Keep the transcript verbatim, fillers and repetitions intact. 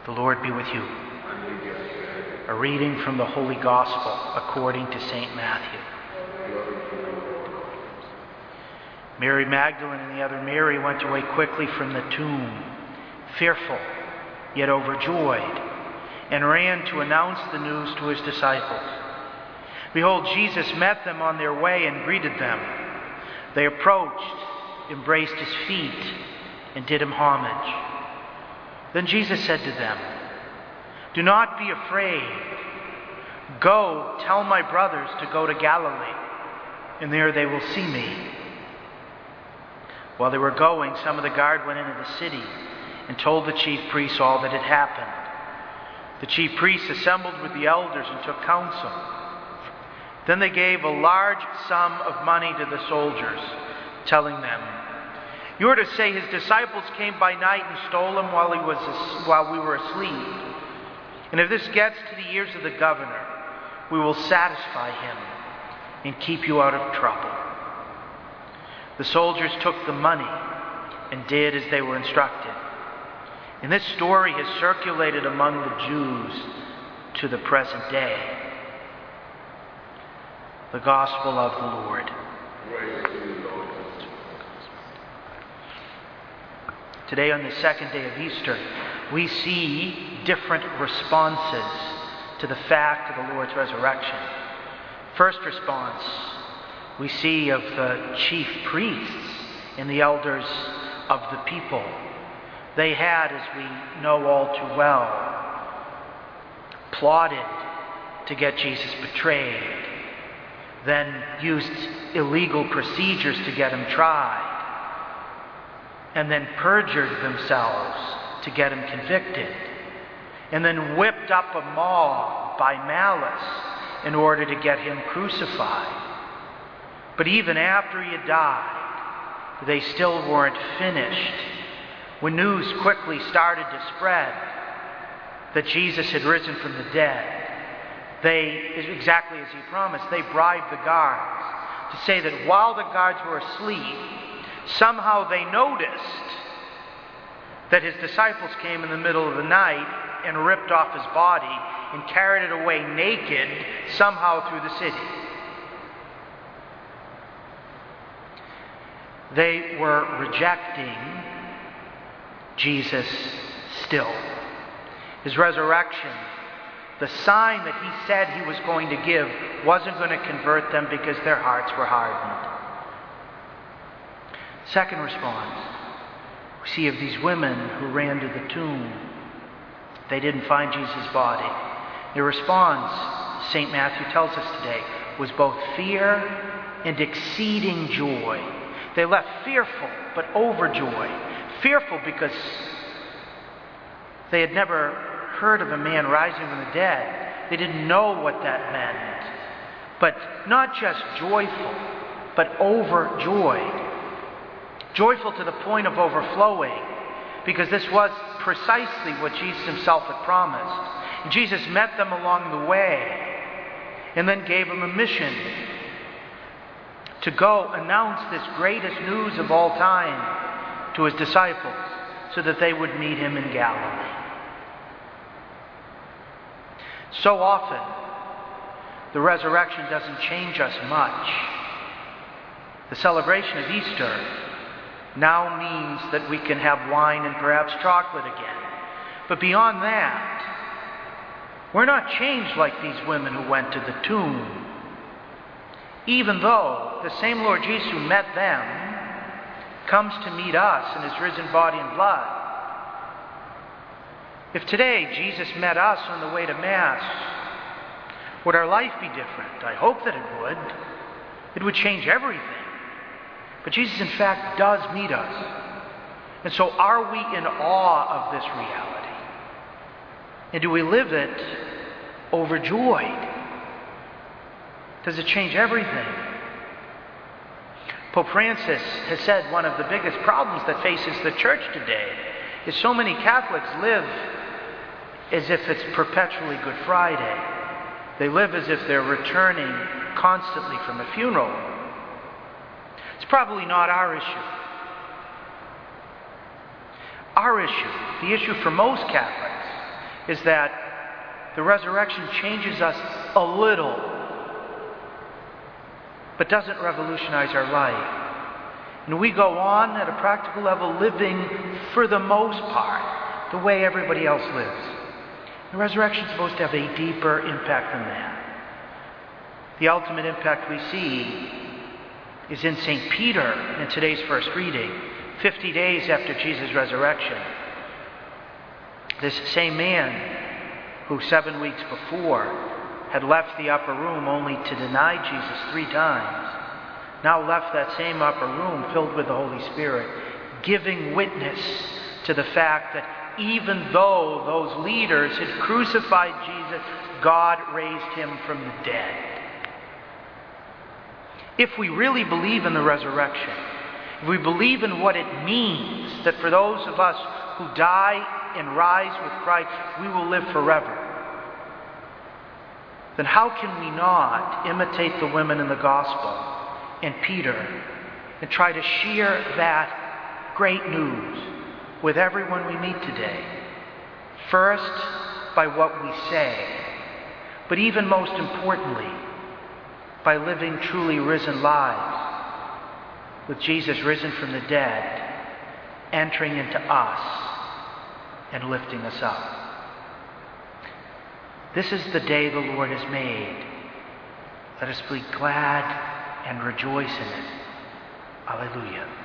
The Lord be with you. A reading from the Holy Gospel according to Saint Matthew. Mary Magdalene and the other Mary went away quickly from the tomb, fearful, yet overjoyed, and ran to announce the news to his disciples. Behold, Jesus met them on their way and greeted them. They approached, embraced his feet, and did him homage. Then Jesus said to them, "Do not be afraid. Go, tell my brothers to go to Galilee, and there they will see me." While they were going, some of the guard went into the city and told the chief priests all that had happened. The chief priests assembled with the elders and took counsel. Then they gave a large sum of money to the soldiers, telling them, "You are to say his disciples came by night and stole him while he was while we were asleep. And if this gets to the ears of the governor, we will satisfy him and keep you out of trouble." The soldiers took the money and did as they were instructed. And this story has circulated among the Jews to the present day. The Gospel of the Lord. Today, on the second day of Easter, we see different responses to the fact of the Lord's resurrection. First response we see of the chief priests and the elders of the people. They had, as we know all too well, plotted to get Jesus betrayed, then used illegal procedures to get him tried, and then perjured themselves to get him convicted, and then whipped up a mob by malice in order to get him crucified. But even after he had died, they still weren't finished. When news quickly started to spread that Jesus had risen from the dead, they, exactly as he promised, they bribed the guards to say that while the guards were asleep, somehow they noticed that his disciples came in the middle of the night and ripped off his body and carried it away naked somehow through the city. They were rejecting Jesus still. His resurrection, the sign that he said he was going to give, wasn't going to convert them because their hearts were hardened. Second response, we see of these women who ran to the tomb. They didn't find Jesus' body. Their response, Saint Matthew tells us today, was both fear and exceeding joy. They left fearful but overjoyed. Fearful because they had never heard of a man rising from the dead. They didn't know what that meant. But not just joyful, but overjoyed. Joyful to the point of overflowing, because this was precisely what Jesus himself had promised. And Jesus met them along the way and then gave them a mission to go announce this greatest news of all time to his disciples so that they would meet him in Galilee. So often, the resurrection doesn't change us much. The celebration of Easter now means that we can have wine and perhaps chocolate again. But beyond that, we're not changed like these women who went to the tomb. Even though the same Lord Jesus who met them comes to meet us in his risen body and blood. If today Jesus met us on the way to Mass, would our life be different? I hope that it would. It would change everything. But Jesus, in fact, does meet us. And so are we in awe of this reality? And do we live it overjoyed? Does it change everything? Pope Francis has said one of the biggest problems that faces the church today is so many Catholics live as if it's perpetually Good Friday. They live as if they're returning constantly from a funeral. It's probably not our issue. Our issue, the issue for most Catholics, is that the resurrection changes us a little, but doesn't revolutionize our life. And we go on at a practical level living, for the most part, the way everybody else lives. The resurrection is supposed to have a deeper impact than that. The ultimate impact we see is in Saint Peter in today's first reading, fifty days after Jesus' resurrection. This same man who seven weeks before had left the upper room only to deny Jesus three times, now left that same upper room filled with the Holy Spirit, giving witness to the fact that even though those leaders had crucified Jesus, God raised him from the dead. If we really believe in the resurrection, if we believe in what it means that for those of us who die and rise with Christ, we will live forever, then how can we not imitate the women in the gospel and Peter and try to share that great news with everyone we meet today? First, by what we say, but even most importantly, by living truly risen lives, with Jesus risen from the dead, entering into us and lifting us up. This is the day the Lord has made. Let us be glad and rejoice in it. Alleluia.